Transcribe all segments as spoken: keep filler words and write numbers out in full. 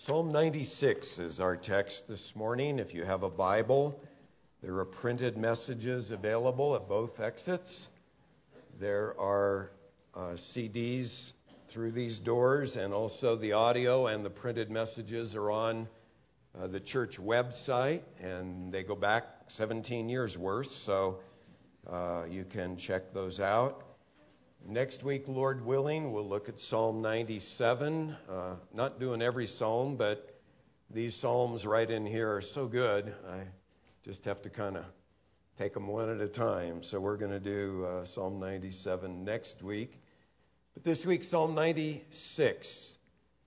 Psalm ninety-six is our text this morning. If you have a Bible, there are printed messages available at both exits. There are uh, C Ds through these doors, and also the audio and the printed messages are on uh, the church website, and they go back seventeen years worth, so uh, you can check those out. Next week, Lord willing, we'll look at Psalm ninety-seven. Uh, not doing every psalm, but these psalms right in here are so good. I just have to kind of take them one at a time. So we're going to do uh, Psalm ninety-seven next week. But this week, Psalm ninety-six.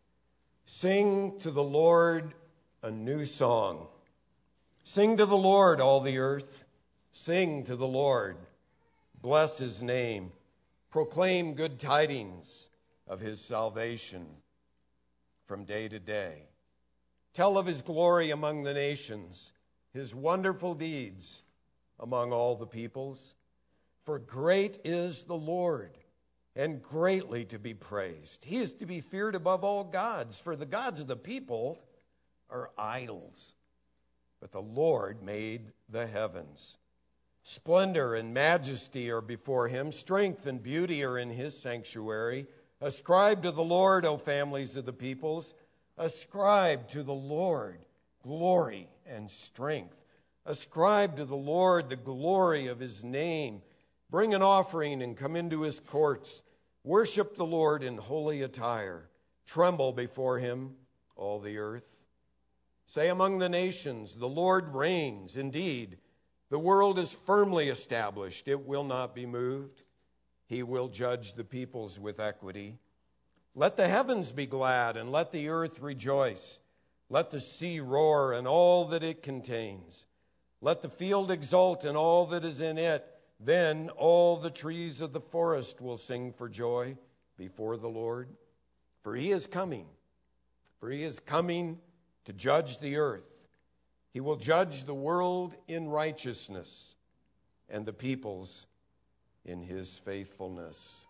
Sing to the Lord a new song. Sing to the Lord, all the earth. Sing to the Lord. Bless his name. Proclaim good tidings of his salvation from day to day. Tell of his glory among the nations, his wonderful deeds among all the peoples. For great is the Lord, and greatly to be praised. He is to be feared above all gods, for the gods of the people are idols. But the Lord made the heavens. Splendor and majesty are before him. Strength and beauty are in his sanctuary. Ascribe to the Lord, O families of the peoples. Ascribe to the Lord glory and strength. Ascribe to the Lord the glory of his name. Bring an offering and come into his courts. Worship the Lord in holy attire. Tremble before him, all the earth. Say among the nations, the Lord reigns. Indeed, the world is firmly established. It will not be moved. He will judge the peoples with equity. Let the heavens be glad, and let the earth rejoice. Let the sea roar, and all that it contains. Let the field exult, and all that is in it. Then all the trees of the forest will sing for joy before the Lord. For he is coming. For he is coming to judge the earth. He will judge the world in righteousness and the peoples in his faithfulness.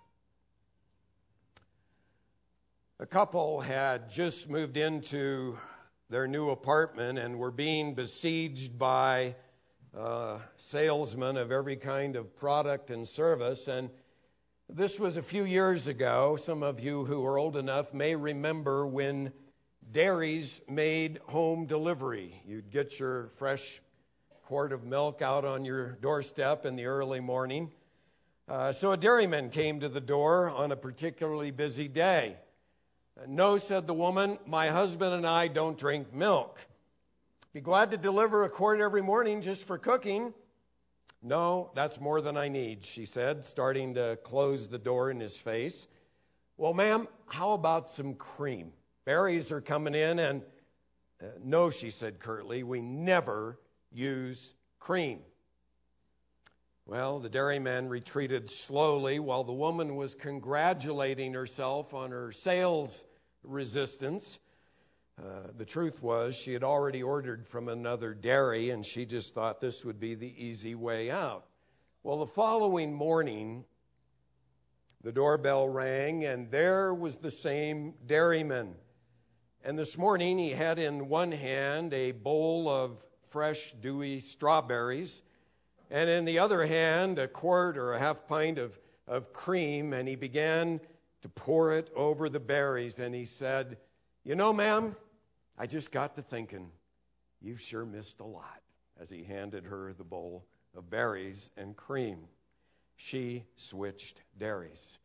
A couple had just moved into their new apartment and were being besieged by uh, salesmen of every kind of product and service. And this was a few years ago. Some of you who are old enough may remember when dairies made home delivery. You'd get your fresh quart of milk out on your doorstep in the early morning. Uh, so a dairyman came to the door on a particularly busy day. No, said the woman, my husband and I don't drink milk. Be glad to deliver a quart every morning just for cooking. No, that's more than I need, she said, starting to close the door in his face. Well, ma'am, how about some cream? Berries are coming in, and uh, no, she said curtly, we never use cream. Well, the dairyman retreated slowly while the woman was congratulating herself on her sales resistance. Uh, the truth was she had already ordered from another dairy, and she just thought this would be the easy way out. Well, the following morning, the doorbell rang, and there was the same dairyman. And this morning he had in one hand a bowl of fresh, dewy strawberries, and in the other hand a quart or a half pint of, of cream, and he began to pour it over the berries, and he said, you know, ma'am, I just got to thinking, you've sure missed a lot, as he handed her the bowl of berries and cream. She switched dairies.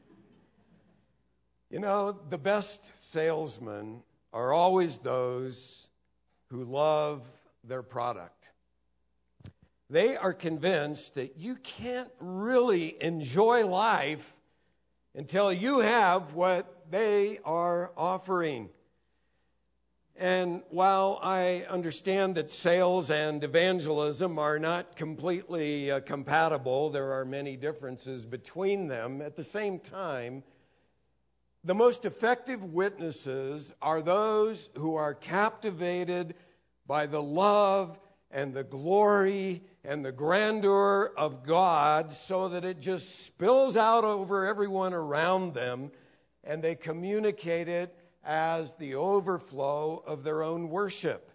You know, the best salesmen are always those who love their product. They are convinced that you can't really enjoy life until you have what they are offering. And while I understand that sales and evangelism are not completely uh, compatible, there are many differences between them. At the same time, the most effective witnesses are those who are captivated by the love and the glory and the grandeur of God, so that it just spills out over everyone around them, and they communicate it as the overflow of their own worship.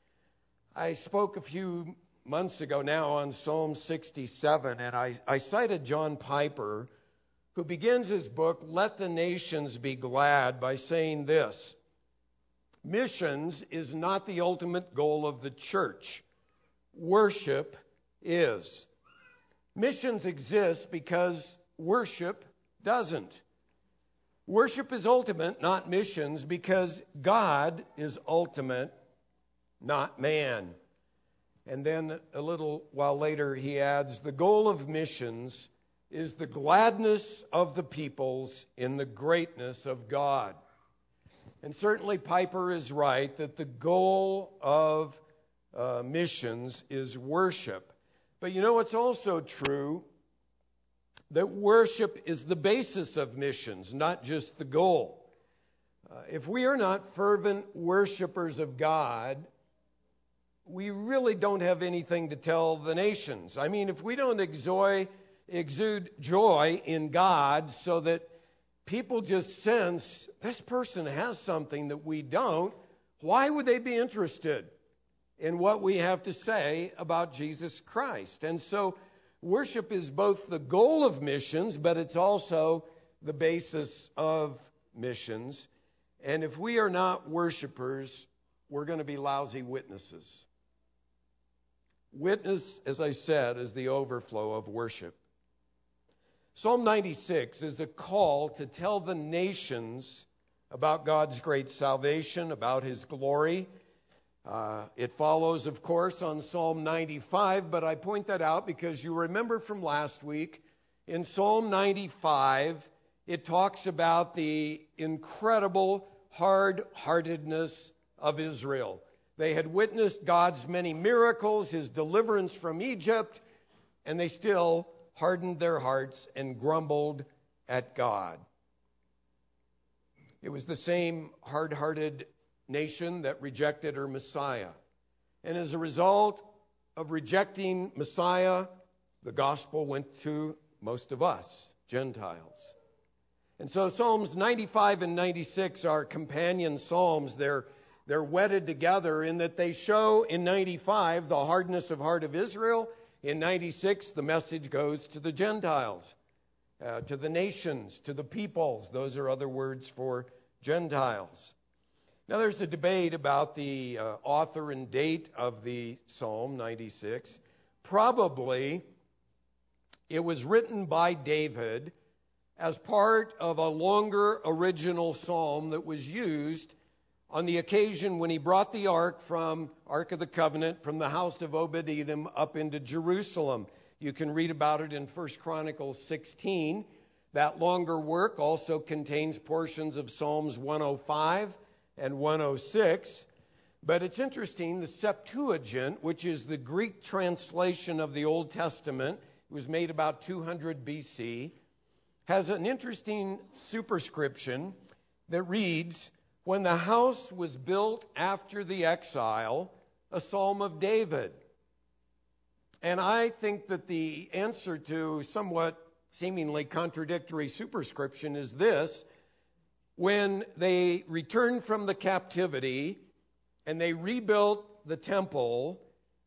I spoke a few months ago now on Psalm sixty-seven, and I, I cited John Piper, who begins his book, Let the Nations Be Glad, by saying this: missions is not the ultimate goal of the church. Worship is. Missions exist because worship doesn't. Worship is ultimate, not missions, because God is ultimate, not man. And then a little while later he adds, the goal of missions is the gladness of the peoples in the greatness of God. And certainly Piper is right that the goal of uh, missions is worship. But you know, it's also true that worship is the basis of missions, not just the goal. Uh, if we are not fervent worshipers of God, we really don't have anything to tell the nations. I mean, if we don't exoy, exude joy in God so that people just sense this person has something that we don't, why would they be interested in what we have to say about Jesus Christ? And so worship is both the goal of missions, but it's also the basis of missions. And if we are not worshipers, we're going to be lousy witnesses. Witness, as I said, is the overflow of worship. Psalm ninety-six is a call to tell the nations about God's great salvation, about His glory. Uh, it follows, of course, on Psalm ninety-five, but I point that out because you remember from last week, in Psalm ninety-five, it talks about the incredible hard-heartedness of Israel. They had witnessed God's many miracles, His deliverance from Egypt, and they still hardened their hearts and grumbled at God. It was the same hard-hearted nation that rejected her Messiah. And as a result of rejecting Messiah, the gospel went to most of us, Gentiles. And so Psalms ninety-five and ninety-six are companion psalms. They're, they're wedded together in that they show in ninety-five the hardness of heart of Israel. In ninety-six, the message goes to the Gentiles, uh, to the nations, to the peoples. Those are other words for Gentiles. Now, there's a debate about the uh, author and date of the Psalm ninety-six. Probably it was written by David as part of a longer original psalm that was used on the occasion when he brought the ark from Ark of the Covenant from the house of Obed-Edom up into Jerusalem. You can read about it in First Chronicles sixteen. That longer work also contains portions of Psalms one oh five and one oh six. But it's interesting, the Septuagint, which is the Greek translation of the Old Testament, it was made about two hundred B C, has an interesting superscription that reads, when the house was built after the exile, a psalm of David. And I think that the answer to somewhat seemingly contradictory superscription is this: when they returned from the captivity and they rebuilt the temple,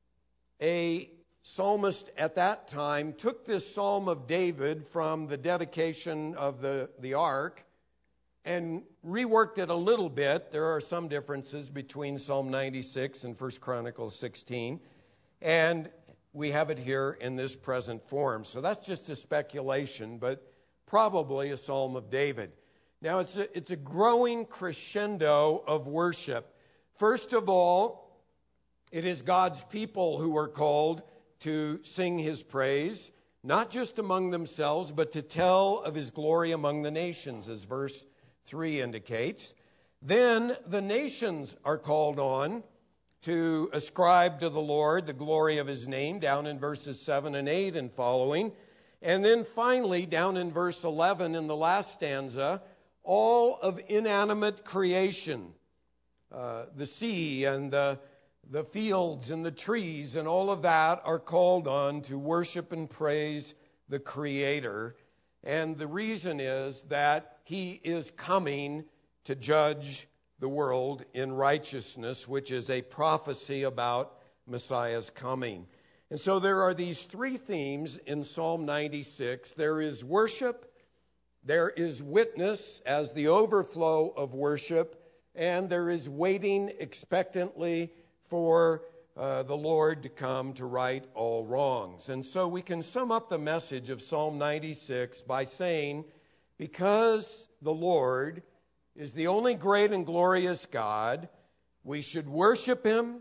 a psalmist at that time took this psalm of David from the dedication of the, the ark and reworked it a little bit. There are some differences between Psalm ninety-six and First Chronicles sixteen. And we have it here in this present form. So that's just a speculation, but probably a Psalm of David. Now, it's a, it's a growing crescendo of worship. First of all, it is God's people who are called to sing His praise, not just among themselves, but to tell of His glory among the nations, as verse three indicates. Then the nations are called on to ascribe to the Lord the glory of His name, down in verses seven and eight and following. And then finally, down in verse eleven, in the last stanza, all of inanimate creation, uh, the sea and the, the fields and the trees and all of that are called on to worship and praise the Creator. And the reason is that He is coming to judge the world in righteousness, which is a prophecy about Messiah's coming. And so there are these three themes in Psalm ninety-six. There is worship, there is witness as the overflow of worship, and there is waiting expectantly for uh, the Lord to come to right all wrongs. And so we can sum up the message of Psalm ninety-six by saying, because the Lord is the only great and glorious God, we should worship Him,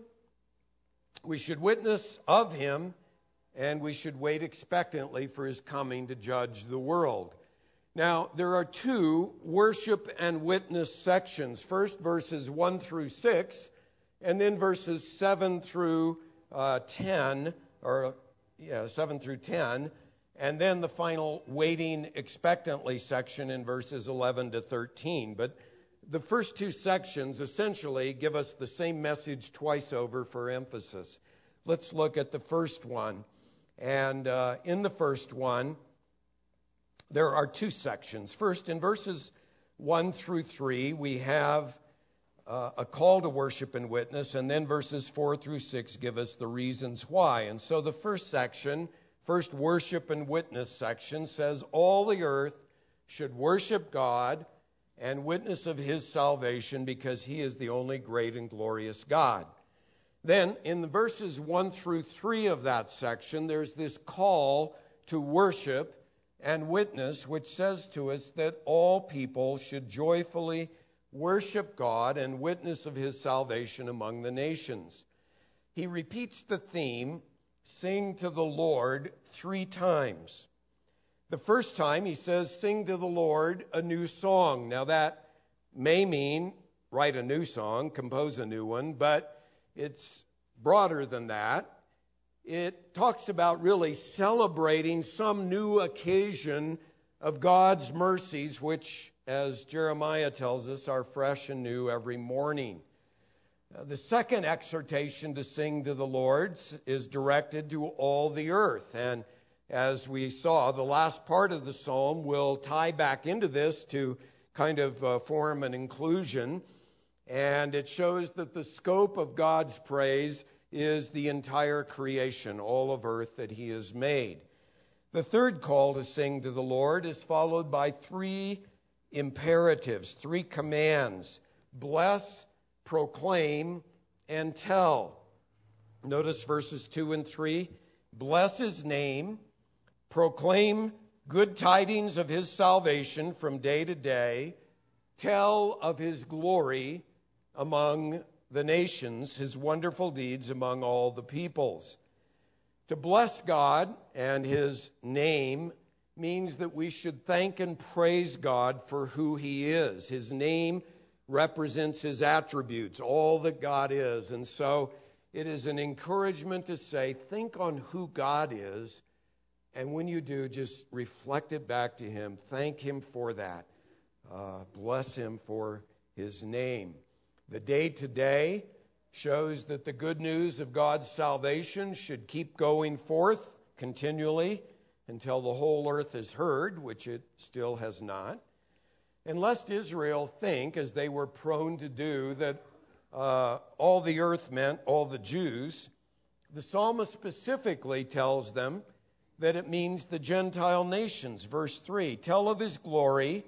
we should witness of Him, and we should wait expectantly for His coming to judge the world. Now, there are two worship and witness sections. First, verses one through six, and then verses seven through uh, ten, or yeah, seven through ten, and then the final waiting expectantly section in verses eleven to thirteen. But the first two sections essentially give us the same message twice over for emphasis. Let's look at the first one. And uh, in the first one, there are two sections. First, in verses one through three, we have uh, a call to worship and witness, and then verses four through six give us the reasons why. And so the first section, first worship and witness section, says all the earth should worship God and witness of His salvation because He is the only great and glorious God. Then, in the verses one through three of that section, there's this call to worship and witness, which says to us that all people should joyfully worship God and witness of His salvation among the nations. He repeats the theme, sing to the Lord, three times. The first time he says, sing to the Lord a new song. Now that may mean write a new song, compose a new one, but it's broader than that. It talks about really celebrating some new occasion of God's mercies, which, as Jeremiah tells us, are fresh and new every morning. Now, the second exhortation to sing to the Lord is directed to all the earth. And as we saw, the last part of the psalm will tie back into this to kind of uh, form an inclusion. And it shows that the scope of God's praise is the entire creation, all of earth that He has made. The third call to sing to the Lord is followed by three imperatives, three commands: bless, proclaim, and tell. Notice verses two and three. Bless His name, proclaim good tidings of His salvation from day to day, tell of His glory among the nations, His wonderful deeds among all the peoples. To bless God and His name means that we should thank and praise God for who He is. His name represents His attributes, all that God is. And so it is an encouragement to say, think on who God is, and when you do, just reflect it back to Him. Thank Him for that. Uh, bless Him for His name. The day today shows that the good news of God's salvation should keep going forth continually until the whole earth is heard, which it still has not. And lest Israel think, as they were prone to do, that uh, all the earth meant all the Jews, the psalmist specifically tells them that it means the Gentile nations. Verse three, tell of His glory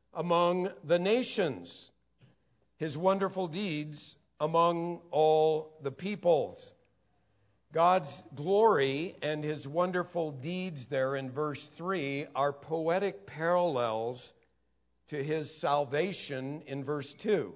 among the nations, His wonderful deeds among all the peoples. God's glory and His wonderful deeds there in verse three are poetic parallels to His salvation in verse two.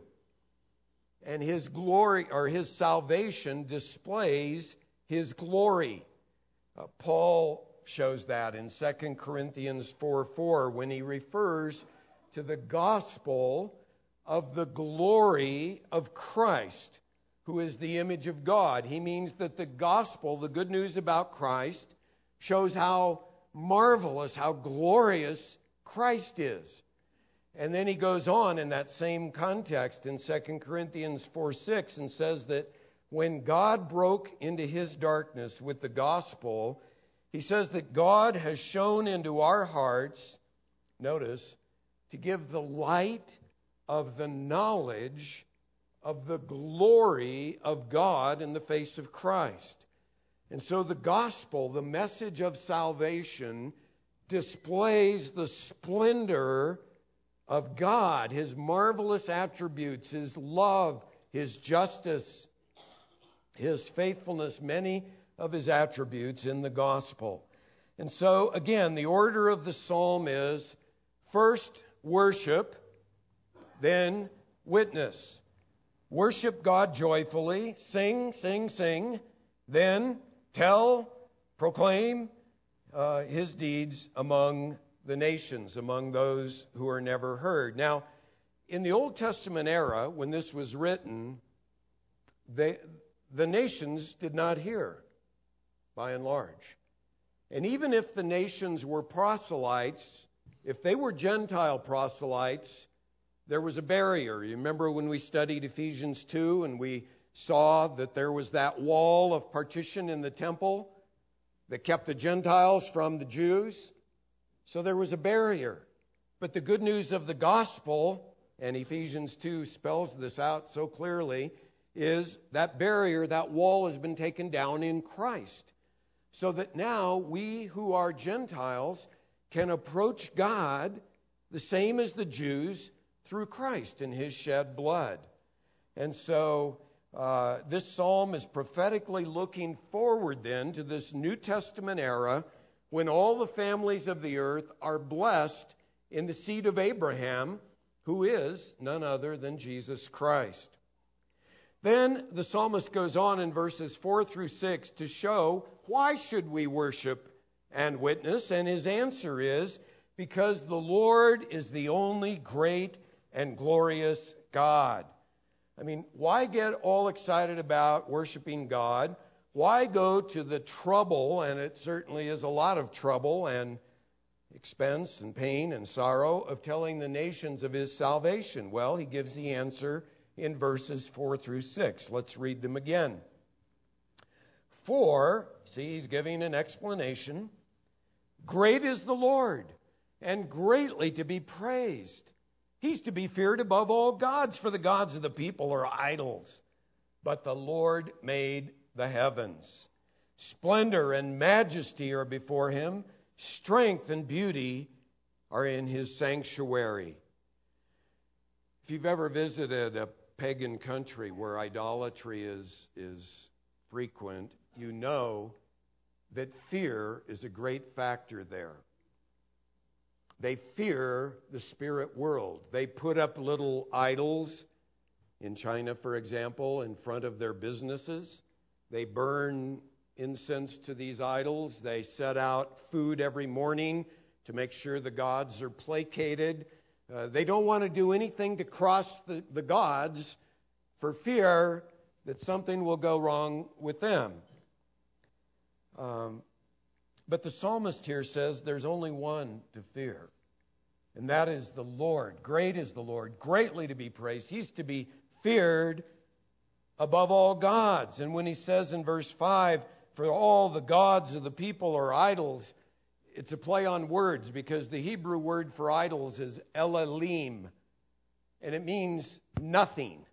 And His glory, or His salvation, displays His glory. Uh, Paul shows that in Second Corinthians four four when he refers to the gospel of the glory of Christ, who is the image of God. He means that the gospel, the good news about Christ, shows how marvelous, how glorious Christ is. And then he goes on in that same context in Second Corinthians four six and says that when God broke into His darkness with the gospel, He says that God has shone into our hearts, notice, to give the light of the knowledge of the glory of God in the face of Christ. And so the gospel, the message of salvation, displays the splendor of God, His marvelous attributes, His love, His justice, His faithfulness, many of His attributes in the gospel. And so, again, the order of the psalm is first worship, then witness. Worship God joyfully, sing, sing, sing, then tell, proclaim uh, His deeds among the nations, among those who are never heard. Now, in the Old Testament era, when this was written, they, the nations did not hear, by and large. And even if the nations were proselytes, if they were Gentile proselytes, there was a barrier. You remember when we studied Ephesians two and we saw that there was that wall of partition in the temple that kept the Gentiles from the Jews? So there was a barrier. But the good news of the gospel, and Ephesians two spells this out so clearly, is that barrier, that wall has been taken down in Christ. So that now we who are Gentiles can approach God the same as the Jews through Christ and His shed blood. And so uh, this psalm is prophetically looking forward then to this New Testament era when all the families of the earth are blessed in the seed of Abraham, who is none other than Jesus Christ. Then the psalmist goes on in verses four through six to show why should we worship and witness, and his answer is because the Lord is the only great and glorious God. I mean, why get all excited about worshiping God? Why go to the trouble, and it certainly is a lot of trouble and expense and pain and sorrow, of telling the nations of His salvation? Well, He gives the answer in verses four through six. Let's read them again. For, see, He's giving an explanation. Great is the Lord, and greatly to be praised. He's to be feared above all gods, for the gods of the people are idols. But the Lord made the heavens. Splendor and majesty are before Him. Strength and beauty are in His sanctuary. If you've ever visited a pagan country where idolatry is, is frequent, you know that fear is a great factor there. They fear the spirit world. They put up little idols, in China, for example, in front of their businesses. They burn incense to these idols. They set out food every morning to make sure the gods are placated. Uh, they don't want to do anything to cross the, the gods for fear that something will go wrong with them. Um, but the psalmist here says there's only one to fear, and that is the Lord. Great is the Lord, greatly to be praised. He's to be feared above all gods. And when he says in verse five, for all the gods of the people are idols, it's a play on words, because the Hebrew word for idols is Elohim, and it means nothing,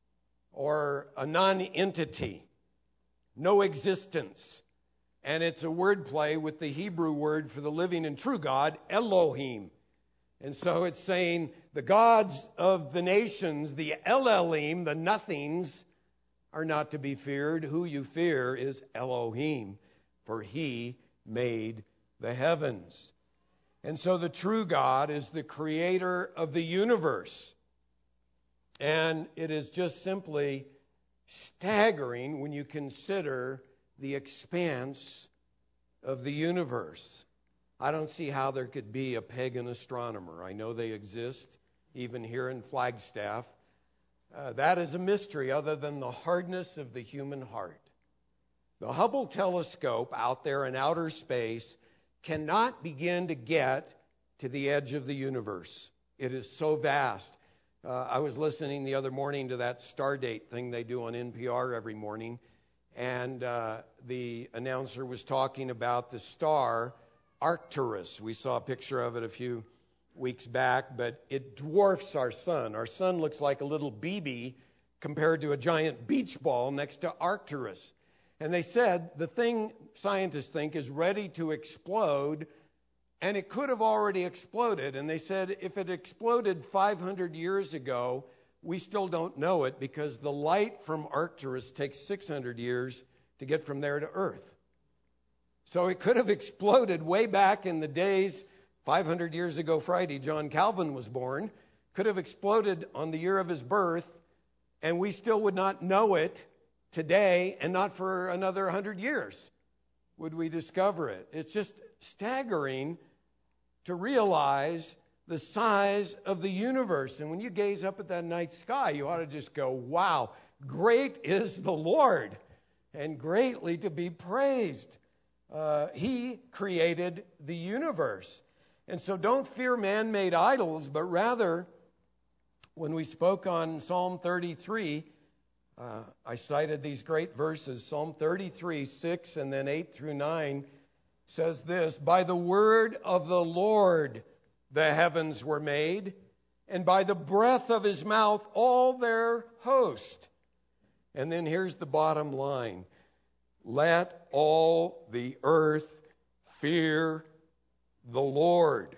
or a non-entity, no existence. And it's a word play with the Hebrew word for the living and true God, Elohim. And so it's saying the gods of the nations, the Elohim, the nothings, are not to be feared. Who you fear is Elohim, for He made the heavens. And so the true God is the creator of the universe. And it is just simply staggering when you consider the expanse of the universe. I don't see how there could be a pagan astronomer. I know they exist, even here in Flagstaff. Uh, that is a mystery other than the hardness of the human heart. The Hubble telescope out there in outer space cannot begin to get to the edge of the universe. It is so vast. Uh, I was listening the other morning to that Stardate thing they do on N P R every morning, and uh, the announcer was talking about the star Arcturus. We saw a picture of it a few weeks back, but it dwarfs our sun. Our sun looks like a little B B compared to a giant beach ball next to Arcturus. And they said the thing scientists think is ready to explode, and it could have already exploded. And they said if it exploded five hundred years ago, we still don't know it because the light from Arcturus takes six hundred years to get from there to Earth. So it could have exploded way back in the days, five hundred years ago Friday, John Calvin was born, could have exploded on the year of his birth, and we still would not know it today, and not for another one hundred years would we discover it. It's just staggering to realize the size of the universe. And when you gaze up at that night sky, you ought to just go, wow, great is the Lord, and greatly to be praised. Uh, he created the universe. And so don't fear man-made idols, but rather, when we spoke on Psalm thirty-three, uh, I cited these great verses. Psalm thirty-three, six, and then eight through nine says this, by the word of the Lord the heavens were made, and by the breath of his mouth all their host. And then here's the bottom line. Let all the earth fear the Lord.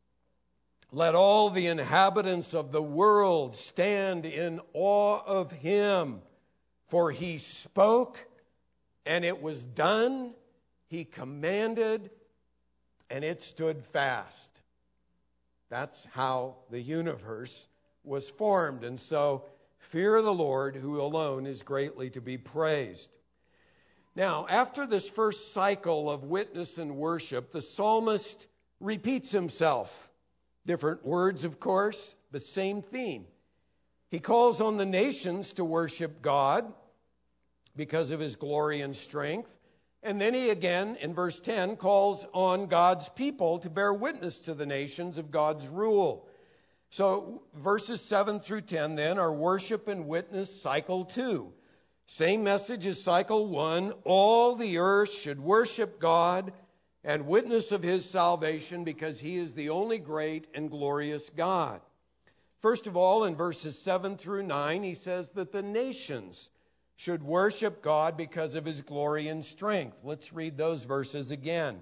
Let all the inhabitants of the world stand in awe of him. For he spoke, and it was done. He commanded, and it stood fast. That's how the universe was formed. And so, fear the Lord, who alone is greatly to be praised. Now, after this first cycle of witness and worship, the psalmist repeats himself. Different words, of course, but same theme. He calls on the nations to worship God because of his glory and strength. And then he again, in verse ten, calls on God's people to bear witness to the nations of God's rule. So verses seven through ten then are worship and witness cycle two. Same message as cycle one. All the earth should worship God and witness of his salvation because he is the only great and glorious God. First of all, in verses seven through nine, he says that the nations should worship God because of his glory and strength. Let's read those verses again.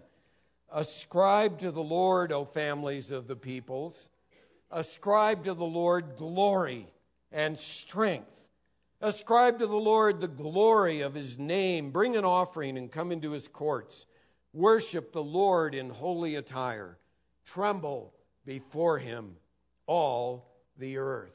Ascribe to the Lord, O families of the peoples. Ascribe to the Lord glory and strength. Ascribe to the Lord the glory of his name. Bring an offering and come into his courts. Worship the Lord in holy attire. Tremble before him, all the earth.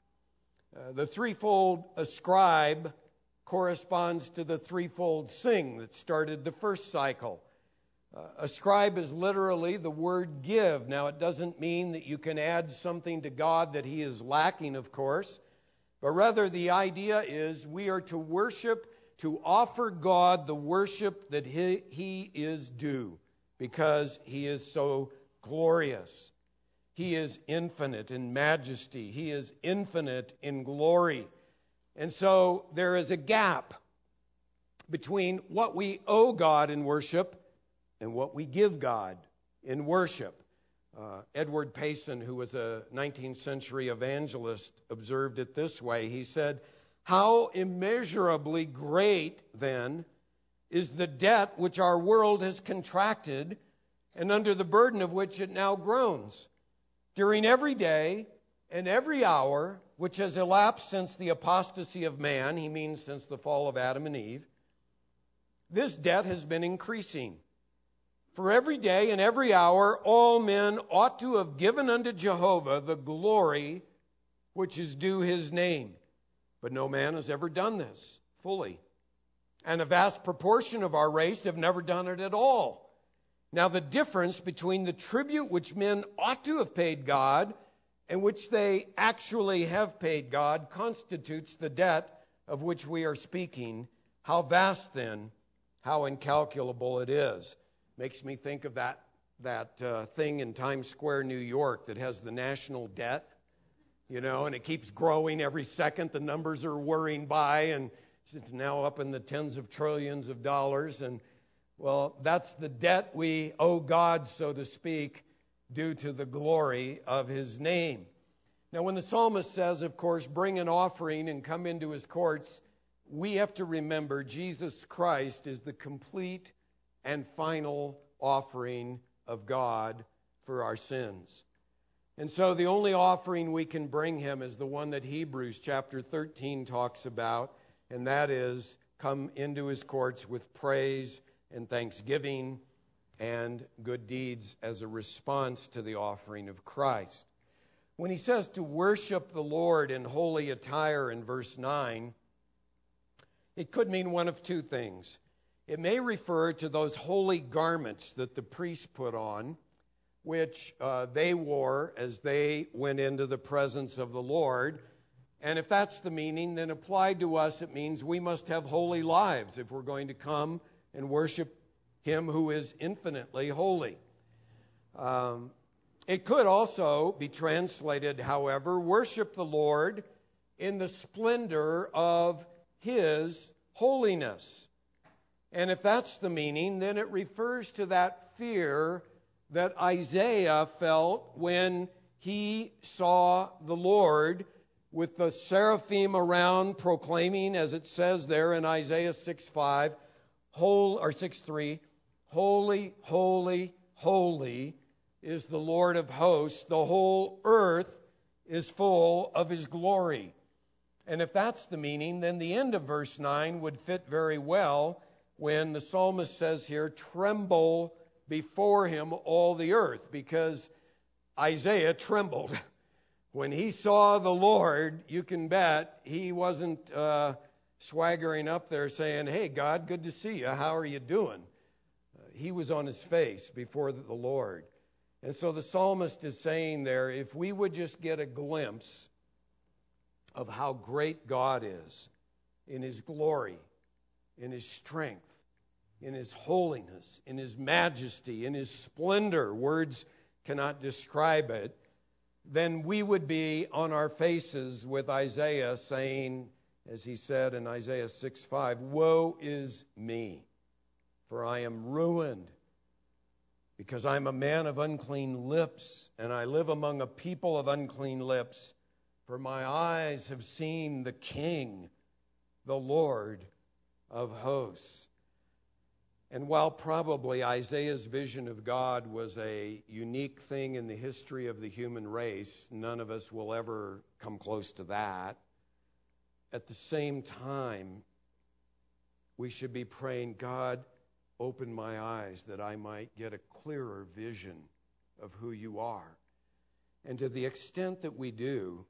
Uh, the threefold ascribe corresponds to the threefold sing that started the first cycle. Uh, ascribe is literally the word give. Now, it doesn't mean that you can add something to God that he is lacking, of course, but rather the idea is we are to worship, to offer God the worship that he, he is due because he is so glorious. He is infinite in majesty. He is infinite in glory. And so there is a gap between what we owe God in worship and what we give God in worship. Uh, Edward Payson, who was a nineteenth century evangelist, observed it this way. He said, how immeasurably great, then, is the debt which our world has contracted and under the burden of which it now groans. During every day and every hour which has elapsed since the apostasy of man, he means since the fall of Adam and Eve, this debt has been increasing. For every day and every hour all men ought to have given unto Jehovah the glory which is due his name. But no man has ever done this fully. And a vast proportion of our race have never done it at all. Now the difference between the tribute which men ought to have paid God and which they actually have paid God constitutes the debt of which we are speaking. How vast then, how incalculable it is. Makes me think of that, that uh, thing in Times Square, New York that has the national debt, you know, and it keeps growing every second. The numbers are whirring by, and it's now up in the tens of trillions of dollars. And, well, that's the debt we owe God, so to speak, due to the glory of his name. Now, when the psalmist says, of course, bring an offering and come into his courts, we have to remember Jesus Christ is the complete and final offering of God for our sins. And so the only offering we can bring him is the one that Hebrews chapter thirteen talks about, and that is come into his courts with praise and thanksgiving and good deeds as a response to the offering of Christ. When he says to worship the Lord in holy attire in verse nine, it could mean one of two things. It may refer to those holy garments that the priests put on, which uh, they wore as they went into the presence of the Lord. And if that's the meaning, then applied to us, it means we must have holy lives if we're going to come and worship him who is infinitely holy. Um, it could also be translated, however, worship the Lord in the splendor of his holiness. And if that's the meaning, then it refers to that fear that Isaiah felt when he saw the Lord with the seraphim around proclaiming, as it says there in Isaiah six five, whole, or six three, holy, holy, holy is the Lord of hosts. The whole earth is full of his glory. And if that's the meaning, then the end of verse nine would fit very well when the psalmist says here, tremble before him all the earth, because Isaiah trembled. When he saw the Lord, you can bet he wasn't uh, swaggering up there saying, hey, God, good to see you. How are you doing? Uh, he was on his face before the Lord. And so the psalmist is saying there, if we would just get a glimpse of how great God is in his glory, in his strength, in his holiness, in his majesty, in his splendor, words cannot describe it, then we would be on our faces with Isaiah saying, as he said in Isaiah six five, woe is me, for I am ruined, because I'm a man of unclean lips, and I live among a people of unclean lips. For my eyes have seen the King, the Lord of hosts. And while probably Isaiah's vision of God was a unique thing in the history of the human race, none of us will ever come close to that. At the same time, we should be praying, God, open my eyes that I might get a clearer vision of who you are. And to the extent that we do,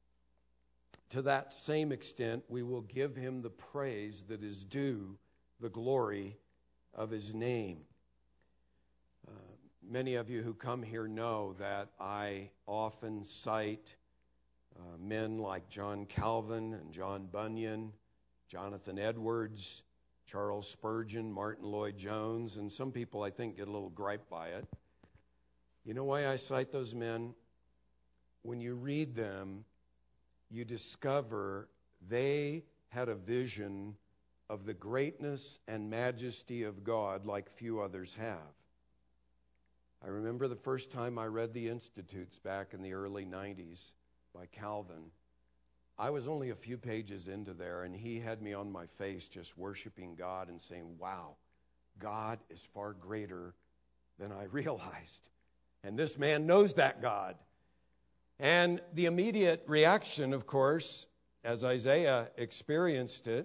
to that same extent, we will give him the praise that is due the glory of his name. Uh, many of you who come here know that I often cite uh, men like John Calvin and John Bunyan, Jonathan Edwards, Charles Spurgeon, Martin Lloyd-Jones, and some people I think get a little gripe by it. You know why I cite those men? When you read them, you discover they had a vision of the greatness and majesty of God like few others have. I remember the first time I read the Institutes back in the early nineties by Calvin. I was only a few pages into there, and he had me on my face just worshiping God and saying, wow, God is far greater than I realized. And this man knows that God. And the immediate reaction, of course, as Isaiah experienced it,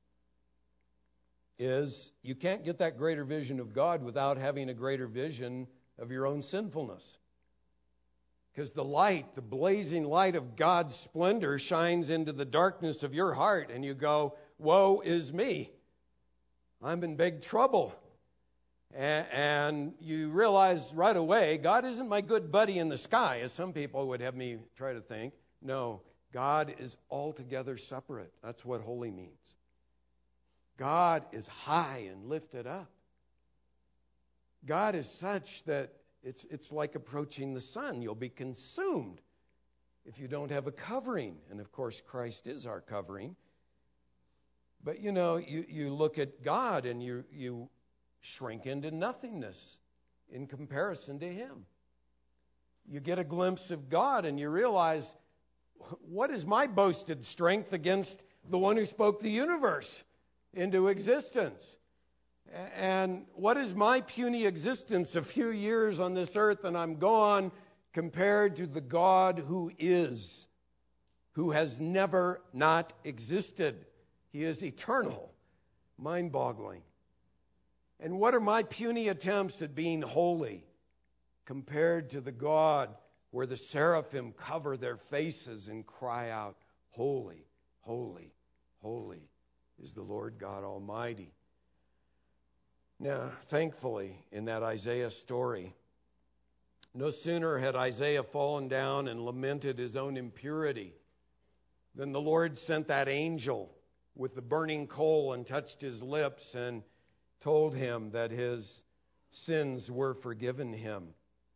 is you can't get that greater vision of God without having a greater vision of your own sinfulness. Because the light, the blazing light of God's splendor shines into the darkness of your heart, and you go, woe is me. I'm in big trouble. And you realize right away, God isn't my good buddy in the sky, as some people would have me try to think. No, God is altogether separate. That's what holy means. God is high and lifted up. God is such that it's, it's like approaching the sun. You'll be consumed if you don't have a covering. And of course, Christ is our covering. But you know, you, you look at God and you, you shrink into nothingness in comparison to him. You get a glimpse of God and you realize what is my boasted strength against the one who spoke the universe into existence? And what is my puny existence, a few years on this earth and I'm gone, compared to the God who is, who has never not existed? He is eternal, mind-boggling. And what are my puny attempts at being holy compared to the God where the seraphim cover their faces and cry out, "Holy, holy, holy is the Lord God Almighty." Now, thankfully, in that Isaiah story, no sooner had Isaiah fallen down and lamented his own impurity than the Lord sent that angel with the burning coal and touched his lips and told him that his sins were forgiven him.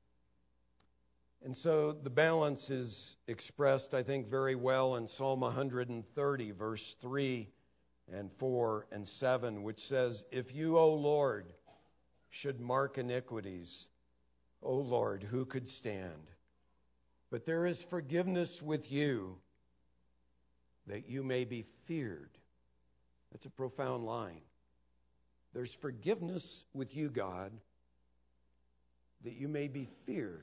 And so the balance is expressed, I think, very well in Psalm one thirty, verse three and four and seven, which says, "If you, O Lord, should mark iniquities, O Lord, who could stand? But there is forgiveness with you, that you may be feared." That's a profound line. There's forgiveness with you, God, that you may be feared.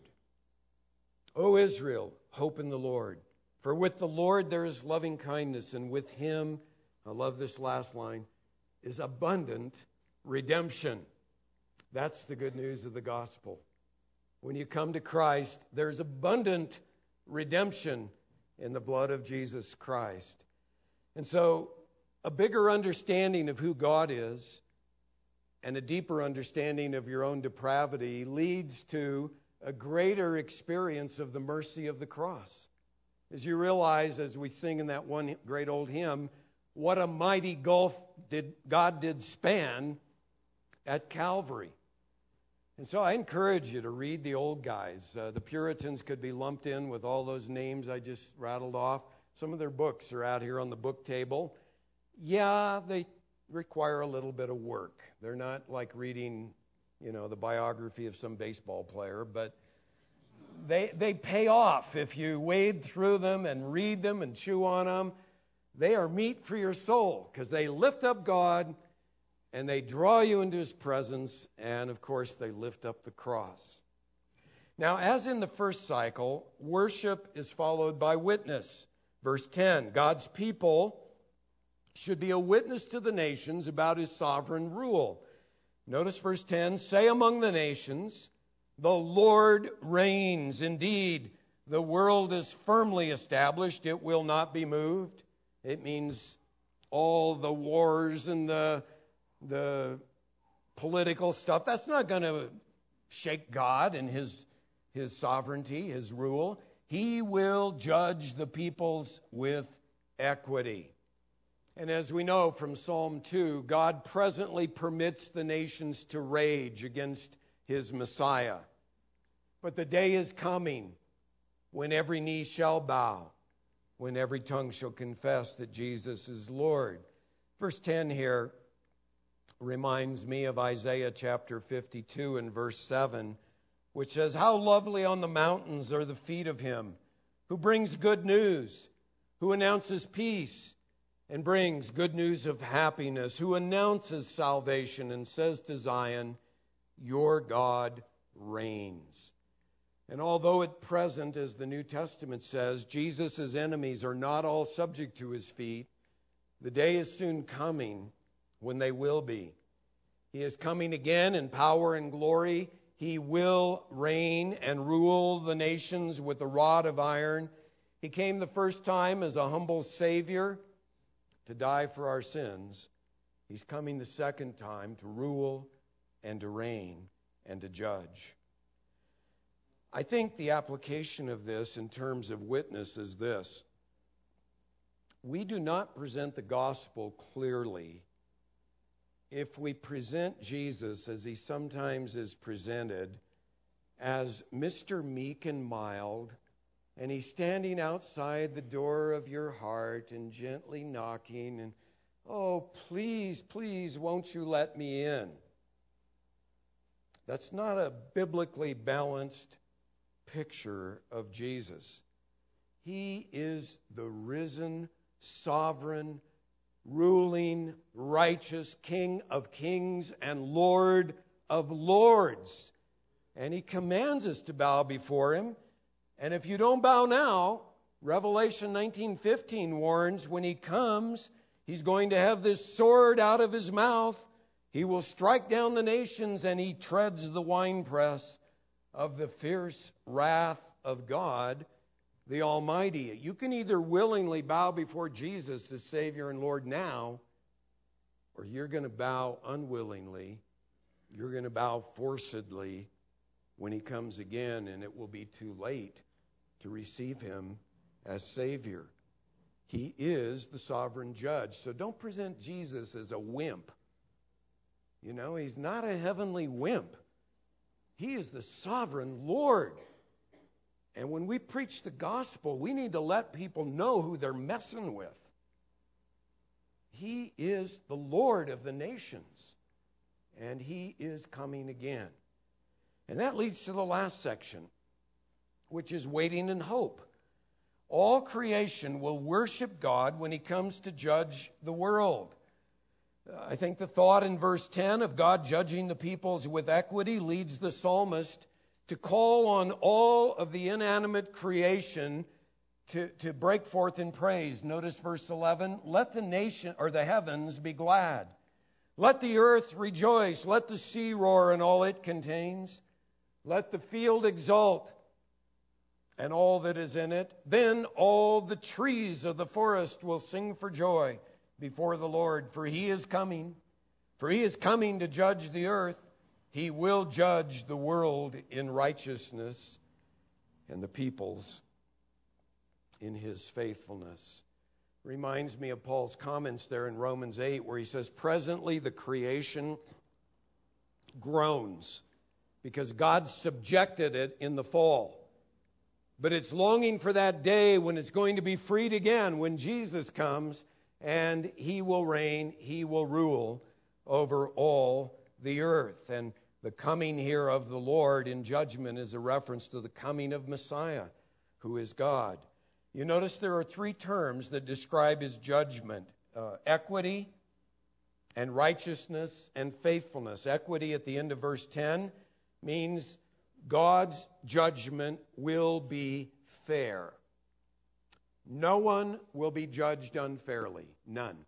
O Israel, hope in the Lord. For with the Lord there is loving kindness, and with him, I love this last line, is abundant redemption. That's the good news of the gospel. When you come to Christ, there's abundant redemption in the blood of Jesus Christ. And so, a bigger understanding of who God is and a deeper understanding of your own depravity leads to a greater experience of the mercy of the cross. As you realize, as we sing in that one great old hymn, what a mighty gulf did God did span at Calvary. And so I encourage you to read the old guys. Uh, the Puritans could be lumped in with all those names I just rattled off. Some of their books are out here on the book table. Yeah, they require a little bit of work. They're not like reading, you know, the biography of some baseball player, but they they pay off if you wade through them and read them and chew on them. They are meat for your soul because they lift up God and they draw you into his presence, and of course they lift up the cross. Now, as in the first cycle, worship is followed by witness. Verse ten, God's people should be a witness to the nations about his sovereign rule. Notice verse ten, say among the nations, the Lord reigns. Indeed, the world is firmly established. It will not be moved. It means all the wars and the, the political stuff, that's not going to shake God and his, his sovereignty, his rule. He will judge the peoples with equity. And as we know from Psalm two, God presently permits the nations to rage against his Messiah. But the day is coming when every knee shall bow, when every tongue shall confess that Jesus is Lord. Verse ten here reminds me of Isaiah chapter fifty-two and verse seven, which says, how lovely on the mountains are the feet of him who brings good news, who announces peace, and brings good news of happiness, who announces salvation and says to Zion, your God reigns. And although at present, as the New Testament says, Jesus' enemies are not all subject to his feet, the day is soon coming when they will be. He is coming again in power and glory. He will reign and rule the nations with a rod of iron. He came the first time as a humble Savior to die for our sins. He's coming the second time to rule and to reign and to judge. I think the application of this in terms of witness is this. We do not present the gospel clearly if we present Jesus, as he sometimes is presented, as Mister Meek and Mild, and he's standing outside the door of your heart and gently knocking, and, oh, please, please, won't you let me in? That's not a biblically balanced picture of Jesus. He is the risen, sovereign, ruling, righteous King of kings and Lord of lords. And He commands us to bow before Him. And if you don't bow now, Revelation nineteen fifteen warns when He comes, He's going to have this sword out of His mouth. He will strike down the nations, and He treads the winepress of the fierce wrath of God, the Almighty. You can either willingly bow before Jesus as Savior and Lord now, or you're going to bow unwillingly. You're going to bow forcedly when He comes again, and it will be too late to receive Him as Savior. He is the sovereign judge. So don't present Jesus as a wimp. You know, He's not a heavenly wimp. He is the sovereign Lord. And when we preach the gospel, we need to let people know who they're messing with. He is the Lord of the nations. And He is coming again. And that leads to the last section, which is waiting in hope. All creation will worship God when He comes to judge the world. I think the thought in verse ten of God judging the peoples with equity leads the psalmist to call on all of the inanimate creation to, to break forth in praise. Notice verse eleven, let the nation or the heavens be glad. Let the earth rejoice. Let the sea roar and all it contains. Let the field exult and all that is in it. Then all the trees of the forest will sing for joy before the Lord, for He is coming. For He is coming to judge the earth. He will judge the world in righteousness and the peoples in His faithfulness. Reminds me of Paul's comments there in Romans eight, where he says, presently the creation groans because God subjected it in the fall. But it's longing for that day when it's going to be freed again, when Jesus comes and He will reign, He will rule over all the earth. And the coming here of the Lord in judgment is a reference to the coming of Messiah, who is God. You notice there are three terms that describe His judgment. Uh, equity and righteousness and faithfulness. Equity at the end of verse ten means God's judgment will be fair. No one will be judged unfairly. None.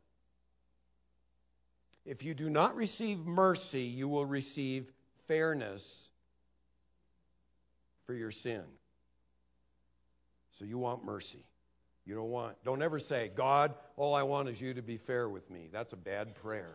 If you do not receive mercy, you will receive fairness for your sin. So you want mercy. You don't want, don't ever say, God, all I want is you to be fair with me. That's a bad prayer.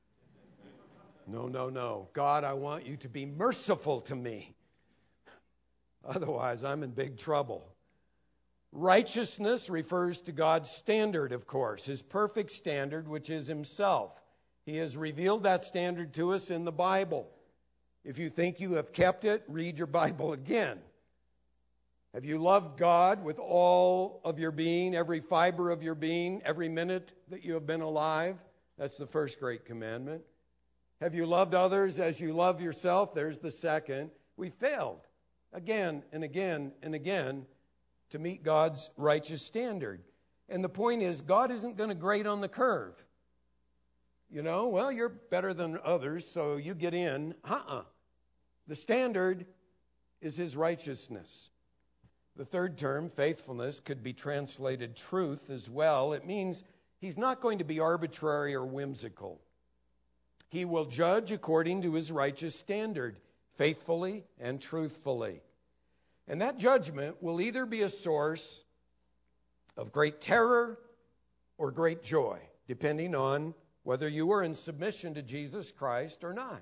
No, no, no. God, I want you to be merciful to me. Otherwise, I'm in big trouble. Righteousness refers to God's standard, of course, His perfect standard, which is Himself. He has revealed that standard to us in the Bible. If you think you have kept it, read your Bible again. Have you loved God with all of your being, every fiber of your being, every minute that you have been alive? That's the first great commandment. Have you loved others as you love yourself? There's the second. We failed again and again and again to meet God's righteous standard. And the point is, God isn't going to grade on the curve. You know, well, you're better than others, so you get in. Uh-uh. The standard is His righteousness. The third term, faithfulness, could be translated truth as well. It means He's not going to be arbitrary or whimsical. He will judge according to His righteous standard, faithfully and truthfully. And that judgment will either be a source of great terror or great joy, depending on whether you are in submission to Jesus Christ or not.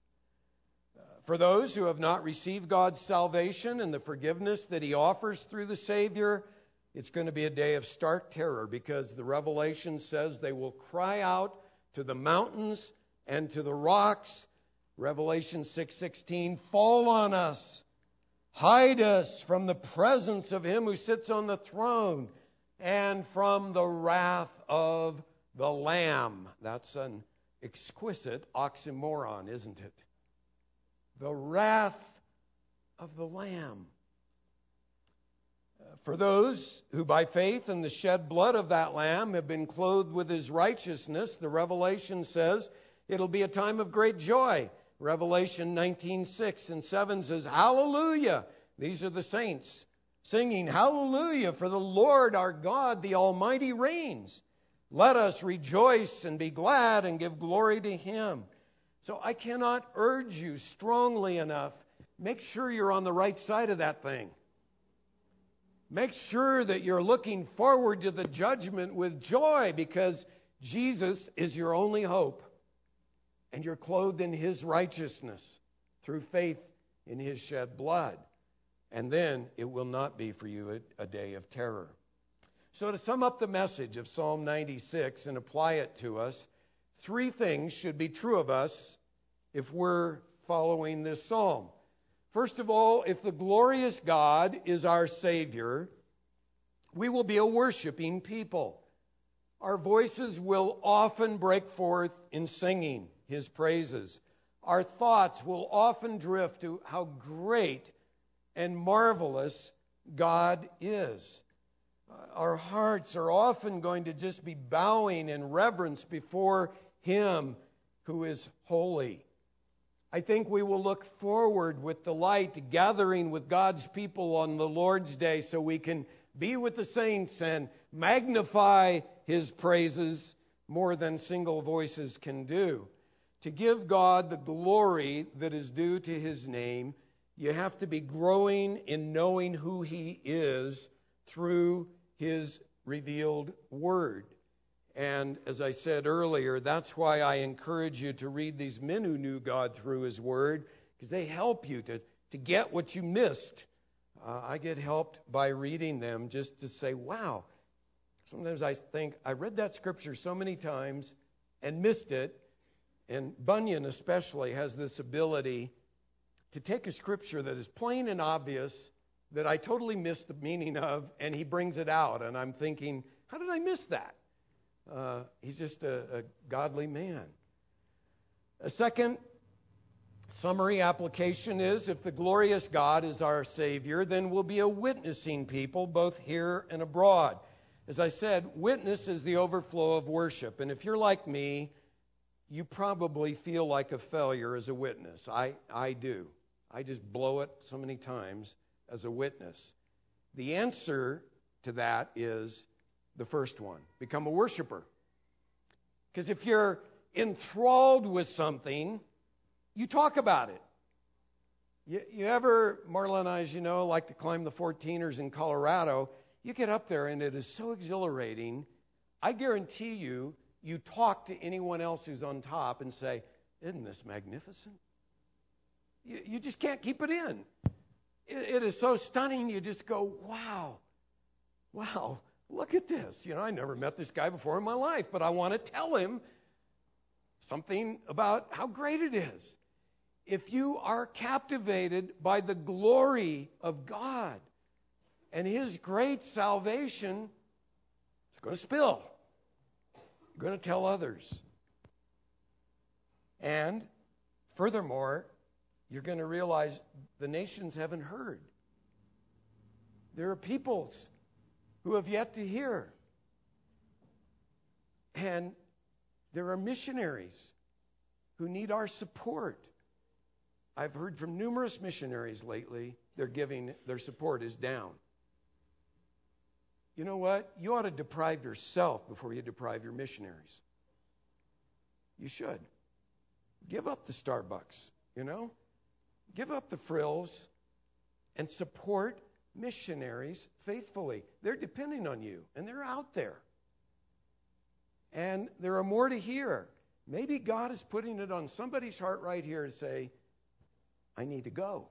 For those who have not received God's salvation and the forgiveness that He offers through the Savior, it's going to be a day of stark terror, because the Revelation says they will cry out to the mountains and to the rocks. Revelation six sixteen, fall on us, hide us from the presence of Him who sits on the throne and from the wrath of the Lamb. That's an exquisite oxymoron, isn't it? The wrath of the Lamb. For those who by faith in the shed blood of that Lamb have been clothed with His righteousness, the Revelation says it'll be a time of great joy. Revelation nineteen six and seven says, Hallelujah! These are the saints singing, Hallelujah! For the Lord our God, the Almighty, reigns. Let us rejoice and be glad and give glory to Him. So I cannot urge you strongly enough. Make sure you're on the right side of that thing. Make sure that you're looking forward to the judgment with joy, because Jesus is your only hope. And you're clothed in His righteousness through faith in His shed blood. And then it will not be for you a, a day of terror. So to sum up the message of Psalm ninety-six and apply it to us, three things should be true of us if we're following this psalm. First of all, if the glorious God is our Savior, we will be a worshiping people. Our voices will often break forth in singing His praises. Our thoughts will often drift to how great and marvelous God is. Our hearts are often going to just be bowing in reverence before Him who is holy. I think we will look forward with delight to gathering with God's people on the Lord's Day so we can be with the saints and magnify His praises more than single voices can do. To give God the glory that is due to His name, you have to be growing in knowing who He is through His revealed Word. And as I said earlier, that's why I encourage you to read these men who knew God through His Word, because they help you to, to get what you missed. Uh, I get helped by reading them just to say, wow. Sometimes I think, I read that scripture so many times and missed it. And Bunyan especially has this ability to take a scripture that is plain and obvious, that I totally missed the meaning of, and he brings it out. And I'm thinking, how did I miss that? Uh, he's just a, a godly man. A second summary application is, if the glorious God is our Savior, then we'll be a witnessing people, both here and abroad. As I said, witness is the overflow of worship. And if you're like me, you probably feel like a failure as a witness. I, I do. I just blow it so many times as a witness. The answer to that is the first one. Become a worshiper. Because if you're enthralled with something, you talk about it. You, you ever, Marla and I, as you know, like to climb the fourteeners in Colorado. You get up there and it is so exhilarating. I guarantee you, you talk to anyone else who's on top and say, isn't this magnificent? You, you just can't keep it in. It, it is so stunning, you just go, wow, wow, look at this. You know, I never met this guy before in my life, but I want to tell him something about how great it is. If you are captivated by the glory of God and His great salvation, it's going to spill. You're going to tell others. And furthermore, you're going to realize the nations haven't heard. There are peoples who have yet to hear. And there are missionaries who need our support. I've heard from numerous missionaries lately, they're giving, their support is down. You know what? You ought to deprive yourself before you deprive your missionaries. You should. Give up the Starbucks, you know? Give up the frills and support missionaries faithfully. They're depending on you, and they're out there. And there are more to hear. Maybe God is putting it on somebody's heart right here to say, I need to go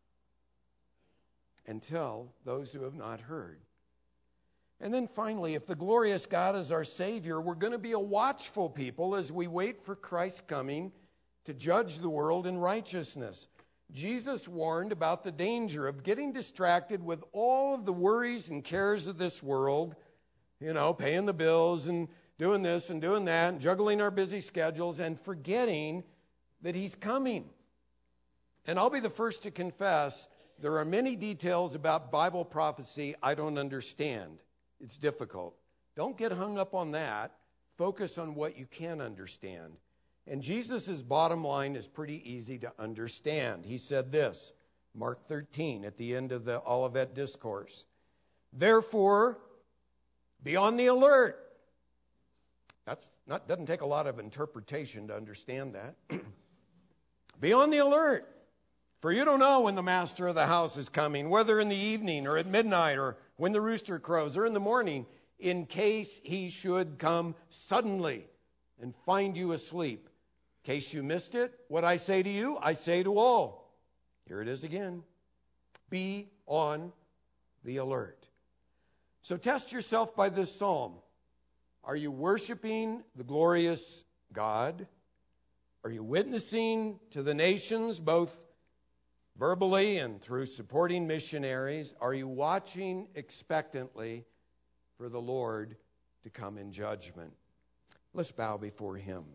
and tell those who have not heard. And then finally, if the glorious God is our Savior, we're going to be a watchful people as we wait for Christ's coming to judge the world in righteousness. Jesus warned about the danger of getting distracted with all of the worries and cares of this world, you know, paying the bills and doing this and doing that, and juggling our busy schedules, and forgetting that He's coming. And I'll be the first to confess there are many details about Bible prophecy I don't understand. It's difficult. Don't get hung up on that. Focus on what you can understand. And Jesus' bottom line is pretty easy to understand. He said this, Mark thirteen, at the end of the Olivet Discourse. Therefore, be on the alert. That's not doesn't take a lot of interpretation to understand that. Be on the alert. For you don't know when the master of the house is coming, whether in the evening or at midnight or when the rooster crows or in the morning, in case he should come suddenly and find you asleep. In case you missed it, what I say to you, I say to all. Here it is again. Be on the alert. So test yourself by this psalm. Are you worshiping the glorious God? Are you witnessing to the nations, both verbally and through supporting missionaries? Are you watching expectantly for the Lord to come in judgment? Let's bow before Him.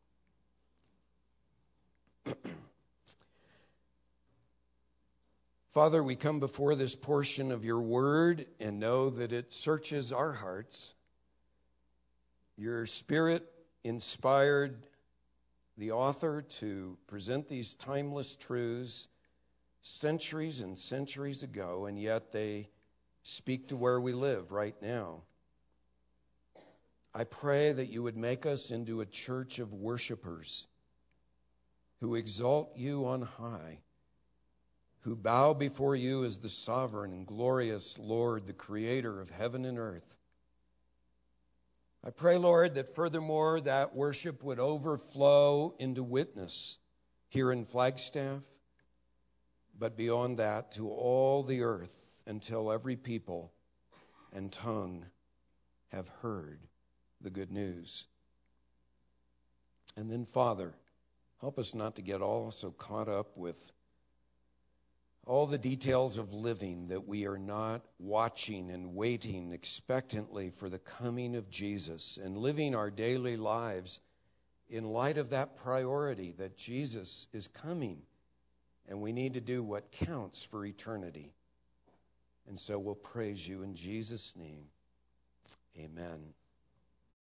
Father, we come before this portion of your word and know that it searches our hearts. Your Spirit inspired the author to present these timeless truths centuries and centuries ago, and yet they speak to where we live right now. I pray that you would make us into a church of worshipers who exalt you on high, who bow before you as the sovereign and glorious Lord, the creator of heaven and earth. I pray, Lord, that furthermore that worship would overflow into witness here in Flagstaff, but beyond that to all the earth until every people and tongue have heard the good news. And then, Father, help us not to get all so caught up with all the details of living that we are not watching and waiting expectantly for the coming of Jesus and living our daily lives in light of that priority that Jesus is coming and we need to do what counts for eternity. And so we'll praise you in Jesus' name. Amen.